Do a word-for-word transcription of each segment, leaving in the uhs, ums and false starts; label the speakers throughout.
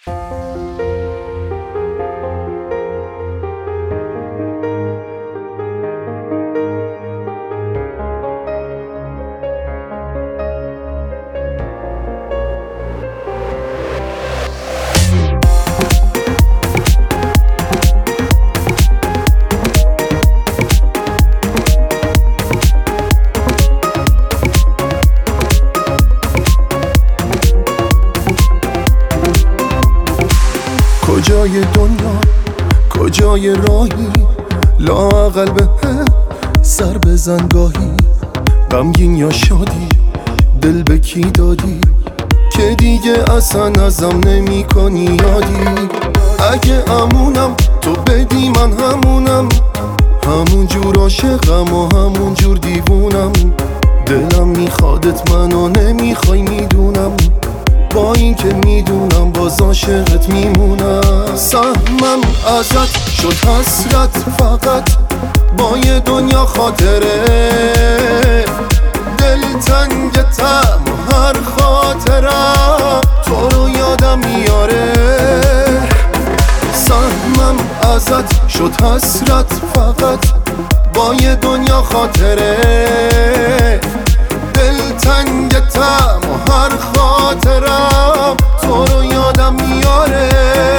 Speaker 1: کجای دنیا کجای راهی، لااقل به هم سر بزن گاهی. غمگین یا شادی دل به کی دادی که دیگه اصلا ازم نمی کنی یادی؟ اگه امونم تو بدی من همونم، همون جور عاشقم و همون جور دیوونم. دلم میخوادت منو نمیخوای میدونم، با این که میدونم باز عاشقت میمونم. سهمم ازت شد حسرت فقط با یه دنیا خاطره، دل تنگتم هر خاطرم تو رو یادم میاره. سهمم ازت شد حسرت فقط با یه دنیا خاطره، دل تنگتم و هر خاطرم تو رو یادم میاره.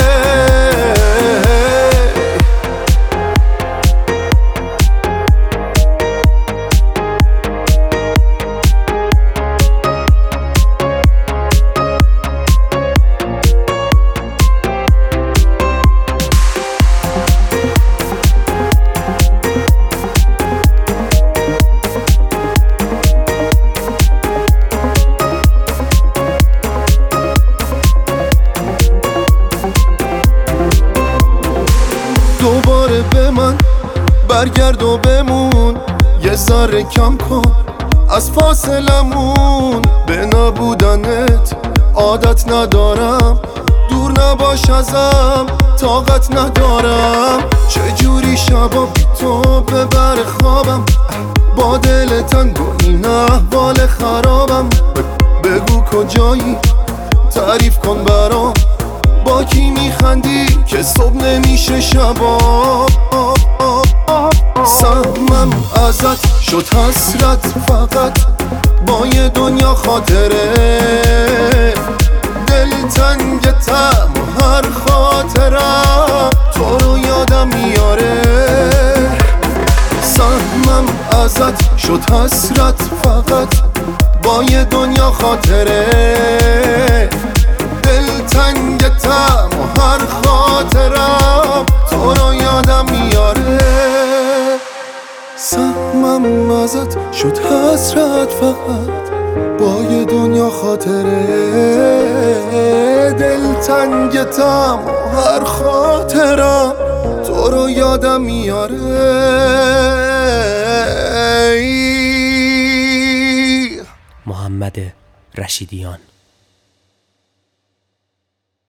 Speaker 1: دوباره به من برگرد و بمون، یه ذره کم کن از فاصلمون. به نبودنت عادت ندارم، دور نباش ازم طاقت ندارم. چجوری شبا بی تو ببر خوابم، با دل تنگ و این احوال خرابم. بگو کجایی تعریف کن برام، با کی میخندی که صبح نمیشه شبا. سهمم ازت شد حسرت فقط با یه دنیا خاطره، دل تنگتم و هر خاطرم تو رو یادم میاره. سهمم ازت شد حسرت فقط با یه دنیا خاطره، دل تنگتم و هر خاطرم تو رو یادم میاره. سهمم ازت شد حسرت فقط با یه دنیا خاطره، دل تنگتم و هر خاطرم تو رو یادم میاره.
Speaker 2: محمد رشیدیان.